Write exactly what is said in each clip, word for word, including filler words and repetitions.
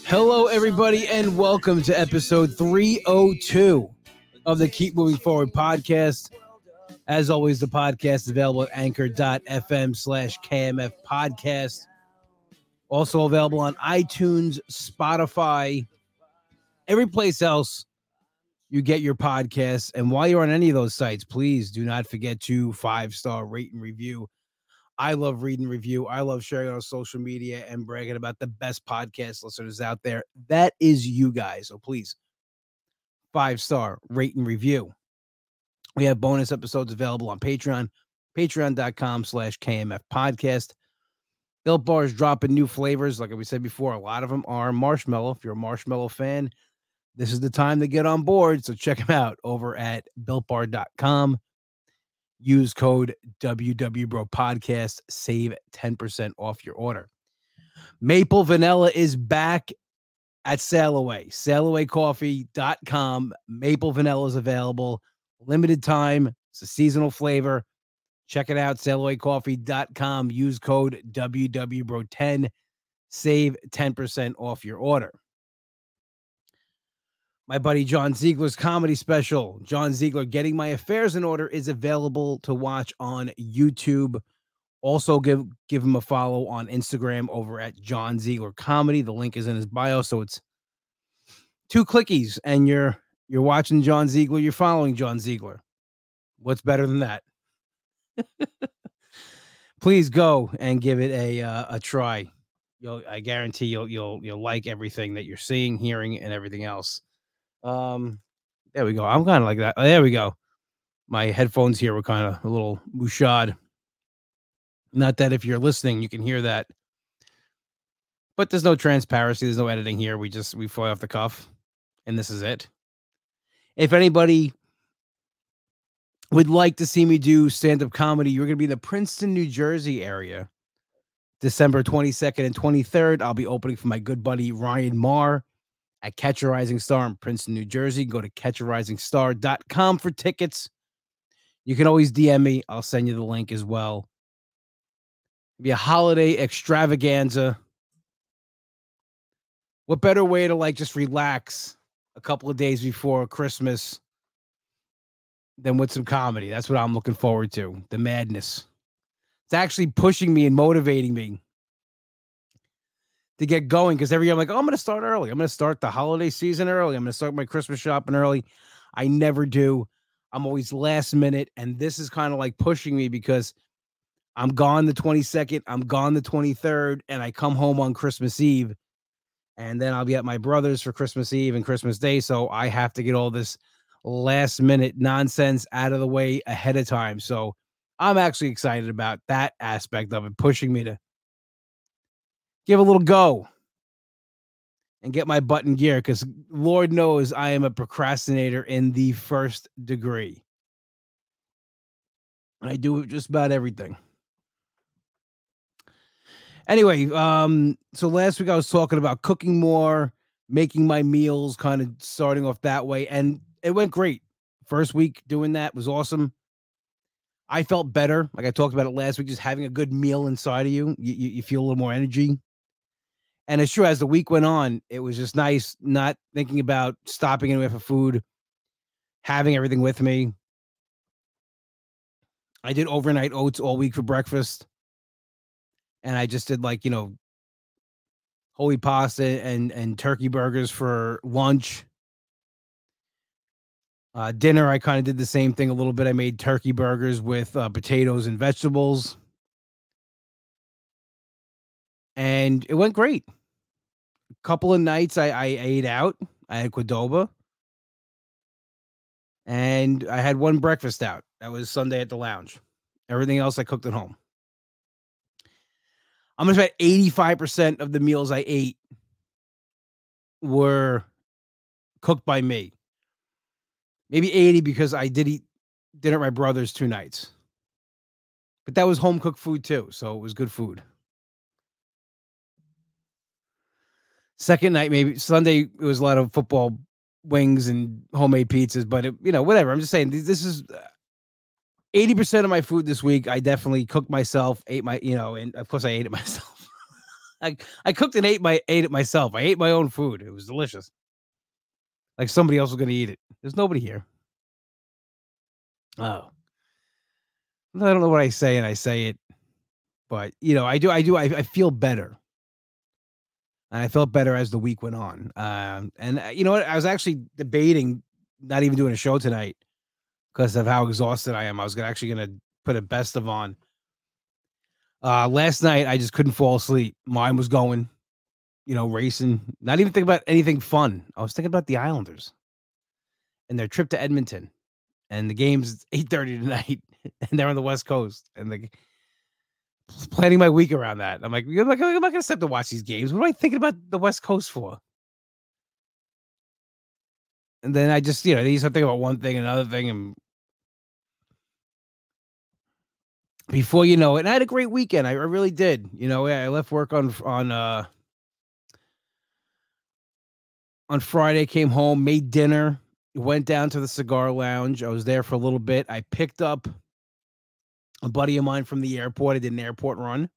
Hello, everybody, and welcome to episode three oh two of the Keep Moving Forward podcast. As always, the podcast is available at anchor.fm slash KMF podcast. Also available on iTunes, Spotify, every place else you get your podcasts. And while you're on any of those sites, please do not forget to five-star rate and review. I love reading review. I love sharing it on social media and bragging about the best podcast listeners out there. That is you guys. So please, five-star rate and review. We have bonus episodes available on Patreon, patreon.com slash KMF podcast. Built Bar is dropping new flavors. Like we said before, a lot of them are marshmallow. If you're a marshmallow fan, this is the time to get on board. So check them out over at built bar dot com. Use code W W Bro Podcast. Save ten percent off your order. Maple Vanilla is back at Sail Away. sail away coffee dot com. Maple Vanilla is available. Limited time. It's a seasonal flavor. Check it out. sail away coffee dot com. Use code W W Bro ten. Save ten percent off your order. My buddy John Ziegler's comedy special, John Ziegler Getting My Affairs in Order, is available to watch on YouTube. Also, give give him a follow on Instagram over at John Ziegler Comedy. The link is in his bio, so it's two clickies, and you're you're watching John Ziegler. You're following John Ziegler. What's better than that? Please go and give it a uh, a try. You'll, I guarantee you'll you'll you'll like everything that you're seeing, hearing, and everything else. Um, there we go. I'm kind of like that. Oh, there we go. My headphones here were kind of a little mouchad. Not that if you're listening, you can hear that. But there's no transparency. There's no editing here. We just, we fly off the cuff. And this is it. If anybody would like to see me do stand-up comedy, you're going to be in the Princeton, New Jersey area. December twenty-second and twenty-third. I'll be opening for my good buddy Ryan Marr at Catch a Rising Star in Princeton, New Jersey. Go to catch a rising star dot com for tickets. You can always D M me. I'll send you the link as well. It'll be a holiday extravaganza. What better way to like just relax a couple of days before Christmas than with some comedy? That's what I'm looking forward to. The madness. It's actually pushing me and motivating me to get going, because every year I'm like, oh, I'm going to start early. I'm going to start the holiday season early. I'm going to start my Christmas shopping early. I never do. I'm always last minute, and this is kind of like pushing me because I'm gone the twenty-second, I'm gone the twenty-third, and I come home on Christmas Eve, and then I'll be at my brother's for Christmas Eve and Christmas Day, so I have to get all this last minute nonsense out of the way ahead of time. So I'm actually excited about that aspect of it, pushing me to give a little go and get my butt in gear, because Lord knows I am a procrastinator in the first degree. I do just about everything. Anyway, um, so last week I was talking about cooking more, making my meals, kind of starting off that way, and it went great. First week doing that was awesome. I felt better. Like I talked about it last week, just having a good meal inside of you, you, you feel a little more energy. And it's true, as the week went on, it was just nice not thinking about stopping anywhere for food, having everything with me. I did overnight oats all week for breakfast. And I just did, like, you know, holy pasta and, and turkey burgers for lunch. Uh, dinner, I kind of did the same thing a little bit. I made turkey burgers with uh, potatoes and vegetables. And it went great. A couple of nights I, I ate out. I had Qdoba. And I had one breakfast out. That was Sunday at the lounge. Everything else I cooked at home. I'm going to bet eighty-five percent of the meals I ate were cooked by me. Maybe eighty because I did eat dinner at my brother's two nights. But that was home cooked food too, so it was good food. Second night, maybe Sunday, it was a lot of football wings and homemade pizzas, but it, you know, whatever. I'm just saying, this is eighty percent of my food this week. I definitely cooked myself, ate my, you know, and of course I ate it myself. I I cooked and ate my ate it myself. I ate my own food. It was delicious. Like somebody else was gonna eat it. There's nobody here. Oh, I don't know what I say, and I say it, but you know, I do. I do. I, I feel better, and I felt better as the week went on. Um, and uh, you know what? I was actually debating not even doing a show tonight because of how exhausted I am. I was gonna, actually going to put a best of on. Uh, last night, I just couldn't fall asleep. Mine was going, you know, racing. Not even thinking about anything fun. I was thinking about the Islanders and their trip to Edmonton. And the game's eight thirty tonight, and they're on the West Coast. And the planning my week around that. I'm like, I'm not, I'm not going to step to watch these games. What am I thinking about the West Coast for? And then I just, you know, they start thinking about one thing, another thing, and before you know it, and I had a great weekend. I, I really did. You know, I left work on on uh on Friday, came home, made dinner, went down to the cigar lounge. I was there for a little bit. I picked up a buddy of mine from the airport. I did an airport run.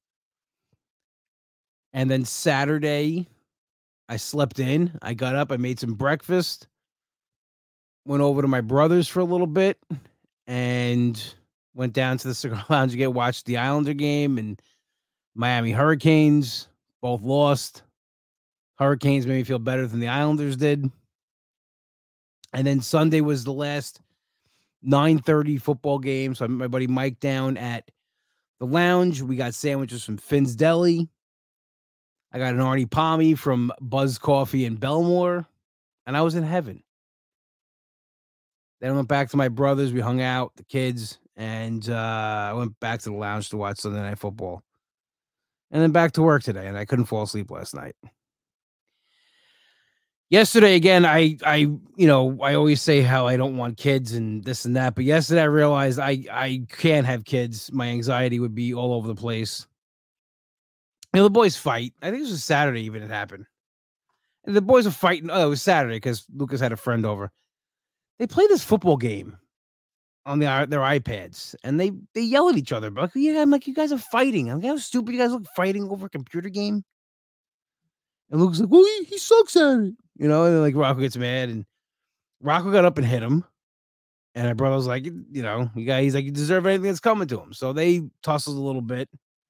And then Saturday, I slept in. I got up, I made some breakfast, went over to my brother's for a little bit, and went down to the cigar lounge to get watched the Islander game and Miami Hurricanes. Both lost. Hurricanes made me feel better than the Islanders did. And then Sunday was the last nine thirty football game. So I met my buddy Mike down at the lounge. We got sandwiches from Finn's Deli. I got an Arnie Palmy from Buzz Coffee in Belmore. And I was in heaven. Then I went back to my brother's. We hung out, the kids. And uh, I went back to the lounge to watch Sunday Night Football. And then back to work today. And I couldn't fall asleep last night. Yesterday, again, I, I, you know, I always say how I don't want kids and this and that. But yesterday I realized I, I can't have kids. My anxiety would be all over the place. You know, the boys fight. I think this was Saturday even it happened. And the boys were fighting. Oh, it was Saturday because Lucas had a friend over. They play this football game on the, their iPads. And they, they yell at each other. But yeah, I'm like, you guys are fighting. I'm like, how stupid you guys look fighting over a computer game. And Lucas like, well, he, he sucks at it. You know, and then, like, Rocco gets mad, and Rocco got up and hit him. And my brother was like, you know, you guys, he's like, you deserve anything that's coming to him. So they tussled a little bit.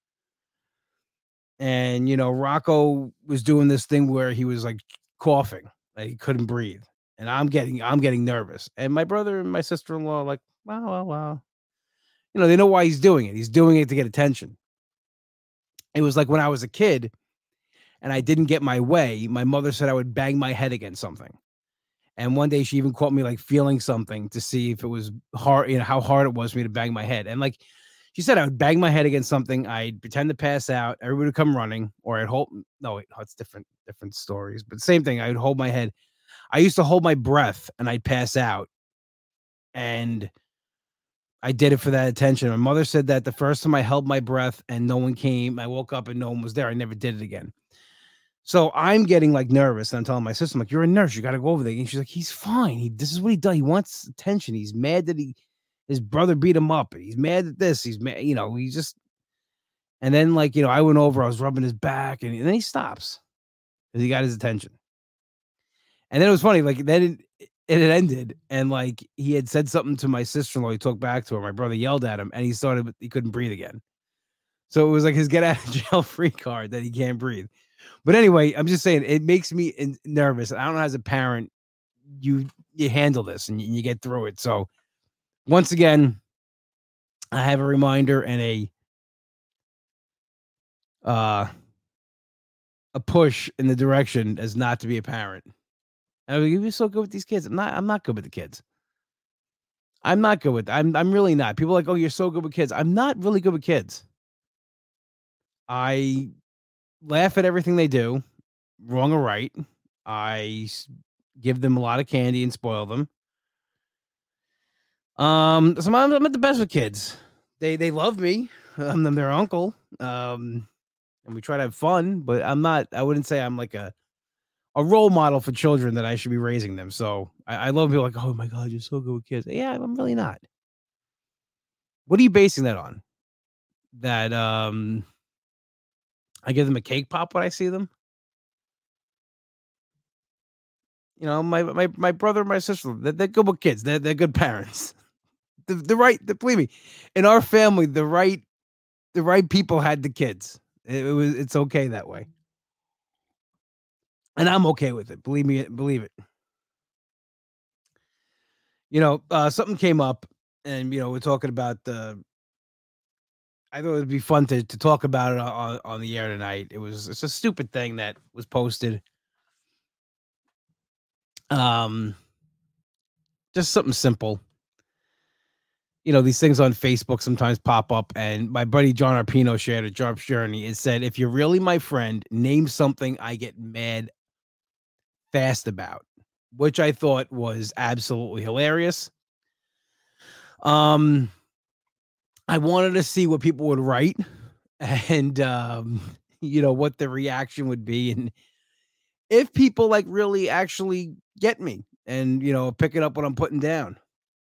And, you know, Rocco was doing this thing where he was like coughing, like he couldn't breathe. And I'm getting, I'm getting nervous. And my brother and my sister-in-law are like, wow, wow, wow. You know, they know why he's doing it. He's doing it to get attention. It was like when I was a kid and I didn't get my way, my mother said I would bang my head against something. And one day she even caught me like feeling something to see if it was hard, you know, how hard it was for me to bang my head. And like she said, I would bang my head against something. I'd pretend to pass out. Everybody would come running, or I'd hold. No, wait, it's different, different stories, but same thing. I would hold my head. I used to hold my breath and I'd pass out. And I did it for that attention. My mother said that the first time I held my breath and no one came, I woke up and no one was there. I never did it again. So I'm getting like nervous. And I'm telling my sister, I'm like, you're a nurse. You got to go over there. And she's like, he's fine. He, this is what he does. He wants attention. He's mad that he, his brother beat him up. He's mad at this. He's mad, you know, he's just, and then like, you know, I went over, I was rubbing his back and, and then he stops because he got his attention. And then it was funny. Like then it, it had ended. And like, he had said something to my sister-in-law. He talked back to her. My brother yelled at him and he started, he couldn't breathe again. So it was like his get out of jail free card that he can't breathe. But anyway, I'm just saying it makes me in, nervous. I don't know, as a parent, you you handle this and you, you get through it. So once again, I have a reminder and a uh a push in the direction as not to be a parent. I mean, you're so good with these kids. I'm not. I'm not good with the kids. I'm not good with. I'm. I'm really not. People are like, oh, you're so good with kids. I'm not really good with kids. I laugh at everything they do, wrong or right. I give them a lot of candy and spoil them. Um, sometimes I'm at the best with kids. They they love me. I'm their uncle. Um, and we try to have fun, but I'm not. I wouldn't say I'm like a a role model for children that I should be raising them. So I, I love people like, oh my god, you're so good with kids. Yeah, I'm really not. What are you basing that on? That um. I give them a cake pop when I see them. You know, my my my brother and my sister, they're, they're good with kids. They're they're good parents. The, the right, the, believe me, in our family, the right the right people had the kids. It, it was it's okay that way, and I'm okay with it. Believe me, believe it. You know, uh, something came up, and you know, we're talking about the. I thought it'd be fun to to talk about it on on the air tonight. It was it's a stupid thing that was posted. Um, just something simple. You know, these things on Facebook sometimes pop up, and my buddy John Arpino shared a Jarp's Journey. It said, "If you're really my friend, name something I get mad fast about," which I thought was absolutely hilarious. Um, I wanted to see what people would write and, um, you know, what the reaction would be, and if people, like, really actually get me and, you know, picking up what I'm putting down.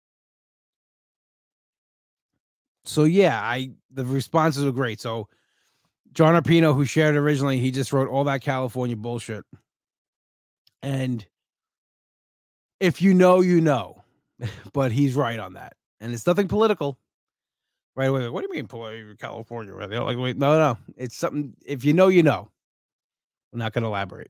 So, yeah, I the responses were great. So, John Arpino, who shared originally, he just wrote all that California bullshit. And if you know, you know, but he's right on that. And it's nothing political. Right away, like, what do you mean, poli- California? Right? They're like, wait, no, no, it's something. If you know, you know. I'm not going to elaborate.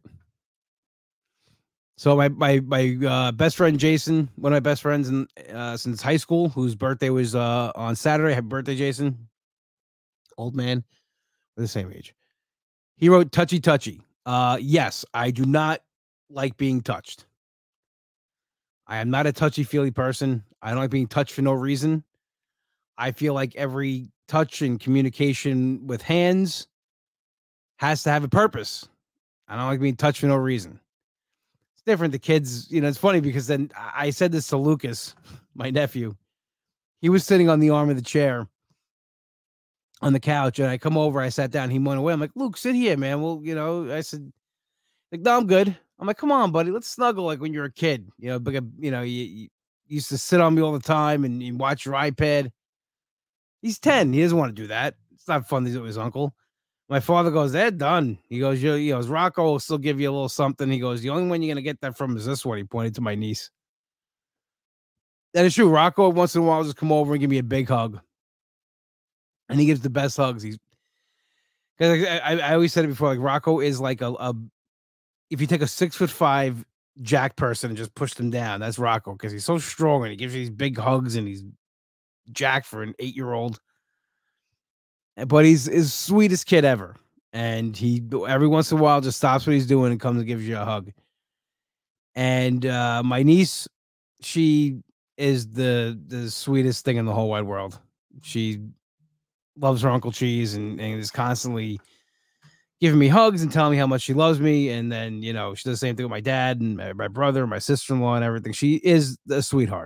So my my my uh, best friend Jason, one of my best friends in, uh, since high school, whose birthday was uh, on Saturday. Happy birthday, Jason! Old man, we're the same age. He wrote touchy touchy. Uh, yes, I do not like being touched. I am not a touchy feely person. I don't like being touched for no reason. I feel like every touch and communication with hands has to have a purpose. I don't like being touched for no reason. It's different. The kids, you know, it's funny because then I said this to Lucas, my nephew. He was sitting on the arm of the chair on the couch, and I come over, I sat down, he went away. I'm like, Luke, sit here, man. Well, you know, I said, like, no, I'm good. I'm like, come on, buddy, let's snuggle like when you're a kid. You know, but you know, you, you used to sit on me all the time and you watch your iPad. He's ten. He doesn't want to do that. It's not fun to do with his uncle. My father goes, they're done. He goes, you, you know, Rocco will still give you a little something. He goes, the only one you're gonna get that from is this one. He pointed to my niece. That is true. Rocco once in a while will just come over and give me a big hug. And he gives the best hugs. He's because I, I, I always said it before, like Rocco is like a, a if you take a six foot five jack person and just push them down, that's Rocco because he's so strong and he gives you these big hugs and he's jack for an eight year old. But he's his sweetest kid ever. And he every once in a while just stops what he's doing and comes and gives you a hug. And uh, my niece, she is the the sweetest thing in the whole wide world. She loves her Uncle Cheese and, and is constantly giving me hugs and telling me how much she loves me. And then, you know, she does the same thing with my dad and my, my brother, my sister-in-law and everything. She is a sweetheart.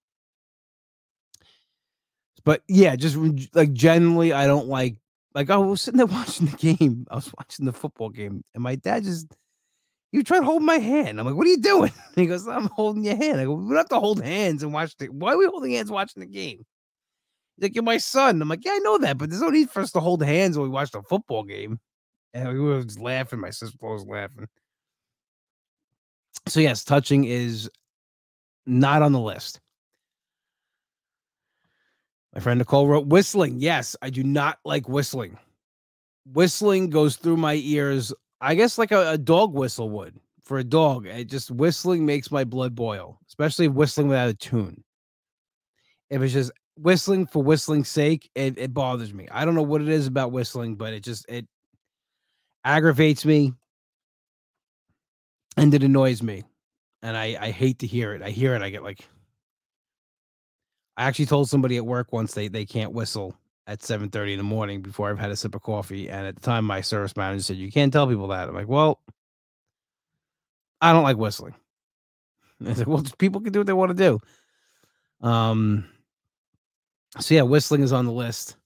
But yeah, just like generally, I don't like like I was sitting there watching the game. I was watching the football game, and my dad just he tried to hold my hand. I'm like, "What are you doing?" And he goes, "I'm holding your hand." I go, "We don't have to hold hands and watch the. Why are we holding hands watching the game?" He's like, "You're my son." I'm like, "Yeah, I know that, but there's no need for us to hold hands when we watch the football game." And we were just laughing. My sister was laughing. So yes, touching is not on the list. My friend Nicole wrote whistling. Yes, I do not like whistling. Whistling goes through my ears, I guess like a, a dog whistle would for a dog. It just whistling makes my blood boil, especially whistling without a tune. If it's just whistling for whistling's sake, it, it bothers me. I don't know what it is about whistling, but it just it aggravates me and it annoys me. And I, I hate to hear it. I hear it, I get like I actually told somebody at work once they they can't whistle at seven thirty in the morning before I've had a sip of coffee. And at the time, my service manager said, "You can't tell people that." I'm like, "Well, I don't like whistling." I said, "Well, people can do what they want to do." Um, so yeah, whistling is on the list.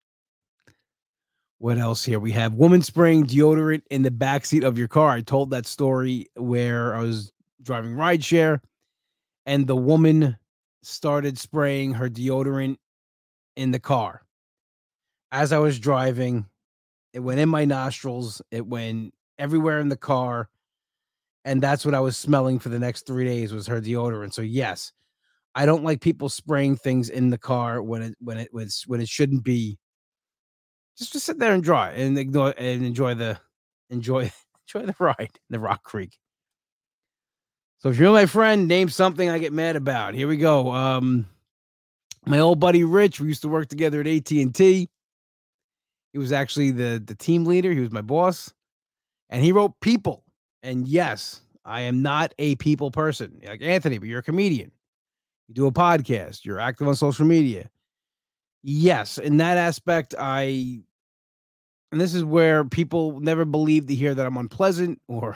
What else here? We have woman spraying deodorant in the backseat of your car. I told that story where I was driving rideshare and the woman started spraying her deodorant in the car as I was driving. It went in my nostrils. It went everywhere in the car. And that's what I was smelling for the next three days was her deodorant. So yes, I don't like people spraying things in the car when it when it was when it shouldn't be. Just just sit there and dry and ignore and enjoy the enjoy enjoy the ride, the Rock Creek. So if you're my friend, name something I get mad about. Here we go. Um, my old buddy Rich, we used to work together at A T and T. He was actually the the team leader. He was my boss, and he wrote people. And yes, I am not a people person like Anthony, but you're a comedian. You do a podcast. You're active on social media. Yes, in that aspect, I. And this is where people never believe to hear that I'm unpleasant or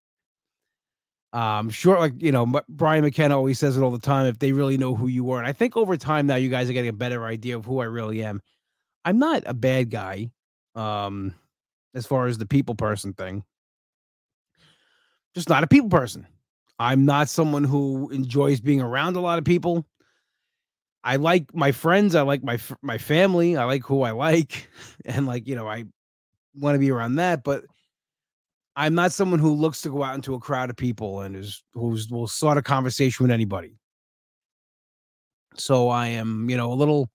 um sure, like you know, M- Brian McKenna always says it all the time. If they really know who you are, and I think over time now, you guys are getting a better idea of who I really am. I'm not a bad guy, um, as far as the people person thing. Just not a people person. I'm not someone who enjoys being around a lot of people. I like my friends. I like my f- my family. I like who I like, and like you know, I want to be around that. But I'm not someone who looks to go out into a crowd of people and is who's will start a conversation with anybody. So I am, you know, a little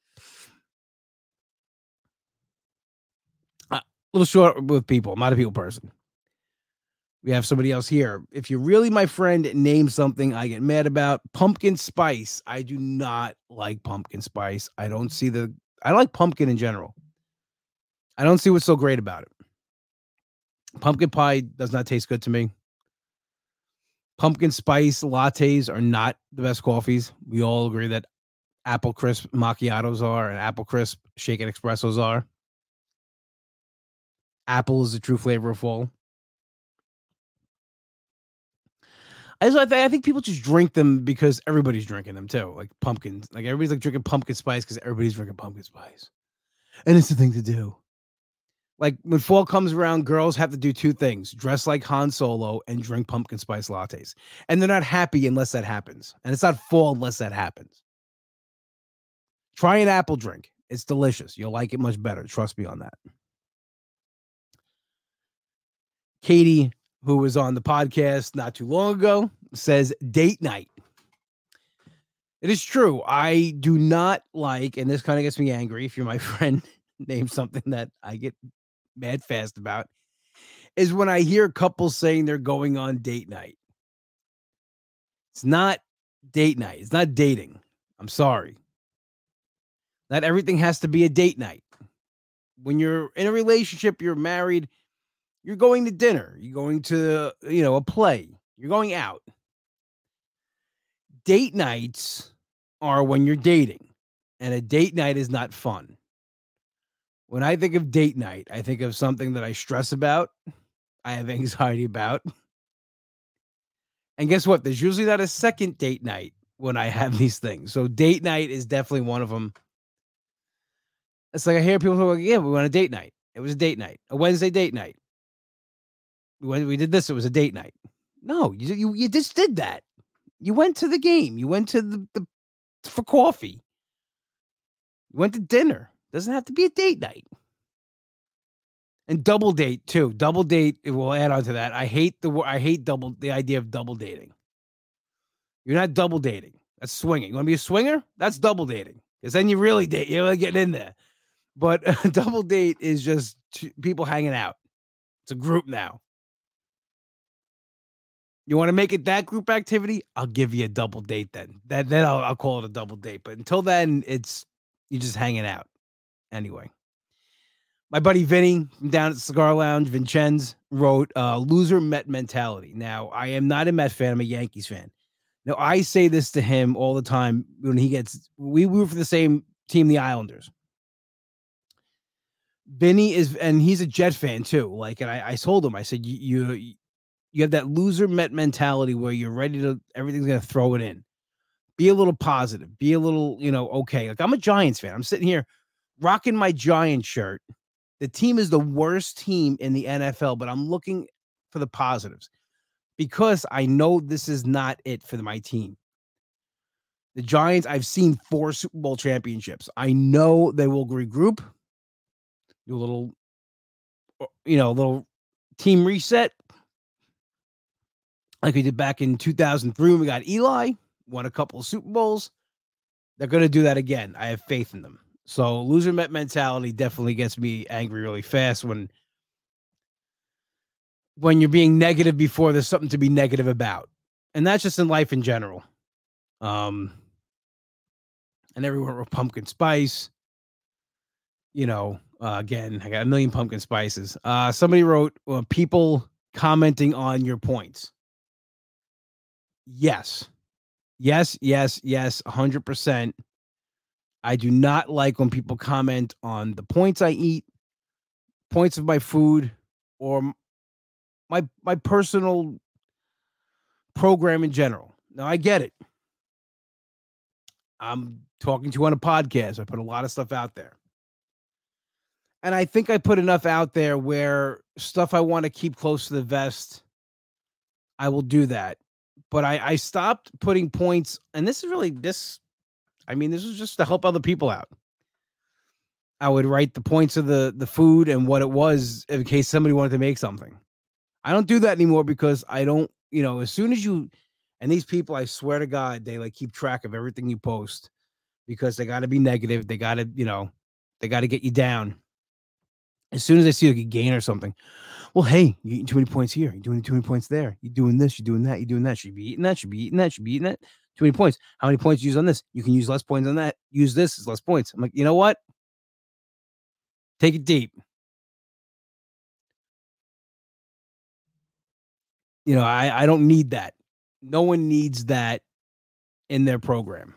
a little short with people. I'm not a people person. We have somebody else here. If you're really my friend, name something I get mad about. Pumpkin spice. I do not like pumpkin spice. I don't see the I like pumpkin in general. I don't see what's so great about it. Pumpkin pie does not taste good to me. Pumpkin spice lattes are not the best coffees. We all agree that apple crisp macchiatos are and apple crisp shaken espressos are. Apple is the true flavor of fall. I just I, th- I think people just drink them because everybody's drinking them too, like pumpkins. Like everybody's like drinking pumpkin spice because everybody's drinking pumpkin spice, and it's the thing to do. Like when fall comes around, girls have to do two things: dress like Han Solo and drink pumpkin spice lattes. And they're not happy unless that happens, and it's not fall unless that happens. Try an apple drink; it's delicious. You'll like it much better. Trust me on that. Katie, who was on the podcast not too long ago, says date night. It is true. I do not like, and this kind of gets me angry. If you're my friend, name something that I get mad fast about, is when I hear couples saying they're going on date night. It's not date night. It's not dating. I'm sorry. Not everything has to be a date night. When you're in a relationship, you're married, you're going to dinner, you're going to, you know, a play, you're going out. Date nights are when you're dating, and a date night is not fun. When I think of date night, I think of something that I stress about, I have anxiety about. And guess what? There's usually not a second date night when I have these things. So date night is definitely one of them. It's like I hear people go, yeah, we went on a date night. It was a date night, a Wednesday date night. When we did this, it was a date night. No, you you, you just did that. You went to the game. You went to the, the for coffee. You went to dinner. Doesn't have to be a date night. And double date too. Double date. It will add on to that. I hate the I hate double the idea of double dating. You're not double dating. That's swinging. You want to be a swinger? That's double dating. Because then you really date. You're really getting in there. But a double date is just two people hanging out. It's a group now. You want to make it that group activity? I'll give you a double date then. That then I'll, I'll call it a double date. But until then, it's you're just hanging out. Anyway, my buddy Vinny from down at the Cigar Lounge, Vincenz, wrote uh, "Loser Met Mentality." Now, I am not a Met fan. I'm a Yankees fan. Now, I say this to him all the time when he gets. We, we were for the same team, the Islanders. Vinny is, and he's a Jet fan too. Like, and I, I told him, I said, you, you, you have that loser Met mentality where you're ready to, everything's gonna throw it in. Be a little positive. Be a little, you know, okay. Like I'm a Giants fan. I'm sitting here rocking my Giant shirt. The team is the worst team in the N F L, but I'm looking for the positives because I know this is not it for my team. The Giants, I've seen four Super Bowl championships. I know they will regroup, do a little you know, a little team reset like we did back in two thousand three when we got Eli, won a couple of Super Bowls. They're going to do that again. I have faith in them. So loser mentality definitely gets me angry really fast when when you're being negative before there's something to be negative about. And that's just in life in general. Um, and everyone wrote pumpkin spice. You know, uh, again, I got a million pumpkin spices. Uh, somebody wrote uh, people commenting on your points. Yes. Yes, yes, yes, one hundred percent. I do not like when people comment on the points I eat, points of my food, or my my personal program in general. Now, I get it. I'm talking to you on a podcast. I put a lot of stuff out there. And I think I put enough out there where stuff I want to keep close to the vest, I will do that. But I, I stopped putting points, and this is really this. I mean, this was just to help other people out. I would write the points of the the food and what it was in case somebody wanted to make something. I don't do that anymore because I don't, you know, as soon as you, and these people, I swear to God, they like keep track of everything you post because they got to be negative. They got to, you know, they got to get you down. As soon as I see like a gain or something, well, hey, you're eating too many points here. You're doing too many points there. You're doing this. You're doing that. You're doing that. Should be eating that. Should be eating that. Should be eating that. Too many points. How many points you use on this? You can use less points on that. Use this as less points. I'm like, you know what? Take it deep. You know, I, I don't need that. No one needs that in their program.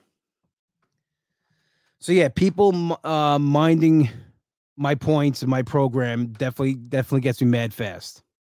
So yeah, people uh, minding my points and my program definitely definitely gets me mad fast.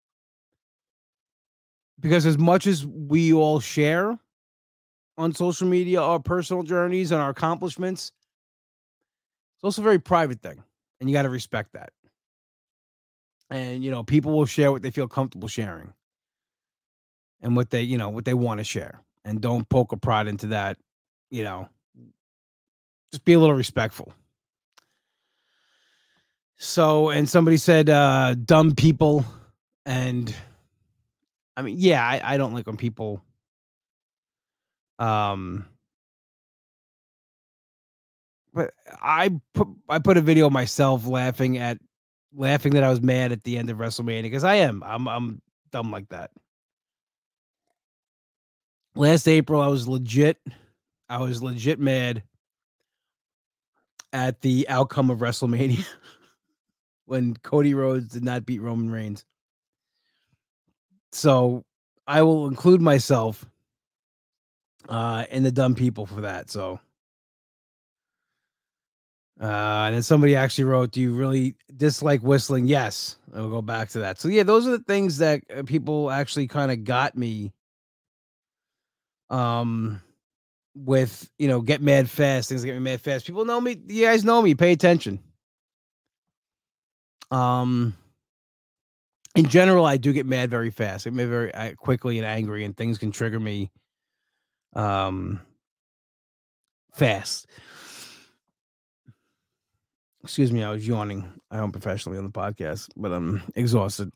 Because as much as we all share on social media our personal journeys and our accomplishments, it's also a very private thing, and you got to respect that. And you know, people will share what they feel comfortable sharing, and what they you know what they want to share, and don't poke a prod into that. You know, just be a little respectful. So, and somebody said, uh, dumb people. And I mean, yeah, I, I don't like when people, um, but I put, I put a video of myself laughing at, laughing that I was mad at the end of WrestleMania because I am, I'm, I'm dumb like that. Last April, I was legit, I was legit mad at the outcome of WrestleMania when Cody Rhodes did not beat Roman Reigns. So I will include myself uh, in the dumb people for that. So, uh, and then somebody actually wrote, "Do you really dislike whistling?" Yes, I'll go back to that. So yeah, those are the things that uh, people actually kind of got me. Um, with you know, get mad fast. Things that get me mad fast. People know me. You guys know me. Pay attention. Um, in general, I do get mad very fast. I get mad very uh, quickly and angry, and things can trigger me. Um, fast. Excuse me, I was yawning. I am professionally on the podcast, but I'm exhausted.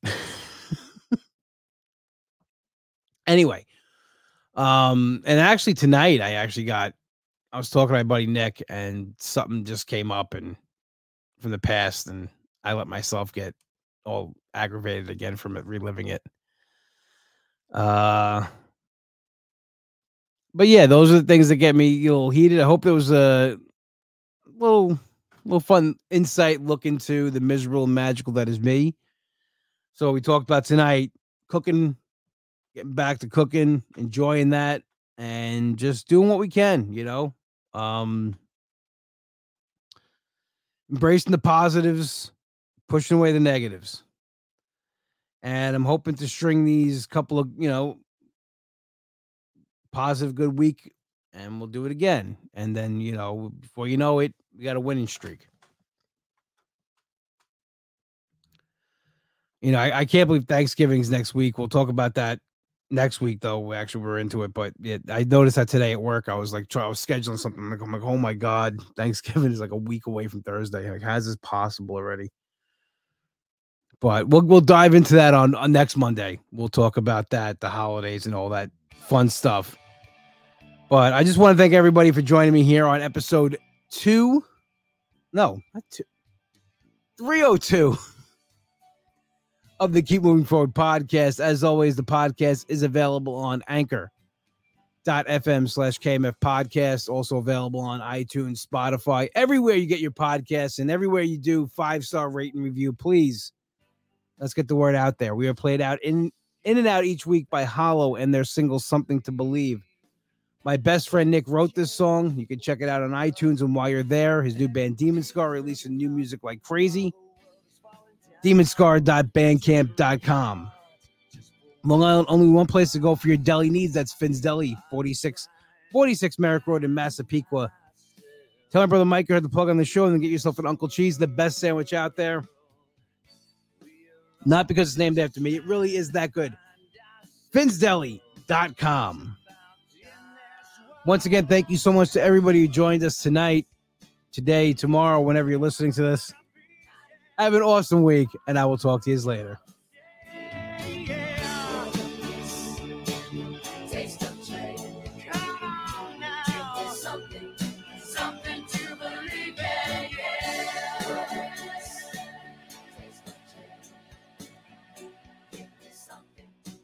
Anyway, um, and actually tonight I actually got I was talking to my buddy Nick and something just came up and from the past and I let myself get all aggravated again from it, reliving it. Uh but yeah, those are the things that get me a little heated. I hope there was a little little fun insight look into the miserable and magical that is me. So we talked about tonight cooking, getting back to cooking, enjoying that, and just doing what we can, you know. Um embracing the positives, pushing away the negatives. And I'm hoping to string these couple of, you know, positive good week and we'll do it again. And then, you know, before you know it, we got a winning streak. You know, I, I can't believe Thanksgiving's next week. We'll talk about that next week, though. Actually, we're into it. But yeah, I noticed that today at work. I was like, try, I was scheduling something. I'm like, I'm like, oh my God, Thanksgiving is like a week away from Thursday. Like, how is this possible already? But we'll we'll dive into that on, on next Monday. We'll talk about that, the holidays and all that fun stuff. But I just want to thank everybody for joining me here on episode two. No, not two. three oh two of the Keep Moving Forward podcast. As always, the podcast is available on anchor.fm slash KMF podcast. Also available on iTunes, Spotify, everywhere you get your podcasts, and everywhere you do five-star rate and review. Please, let's get the word out there. We are played out in, in and out each week by Hollow and their single Something to Believe. My best friend Nick wrote this song. You can check it out on iTunes. And while you're there, his new band Demon Scar releasing new music like crazy. demon scar dot bandcamp dot com. Long Island, only one place to go for your deli needs. That's Finn's Deli, forty-six forty-six Merrick Road in Massapequa. Tell my brother Mike you heard the plug on the show and then get yourself an Uncle Cheese, the best sandwich out there. Not because it's named after me. It really is that good. fins deli dot com. Once again, thank you so much to everybody who joined us tonight, today, tomorrow, whenever you're listening to this. Have an awesome week, and I will talk to you later.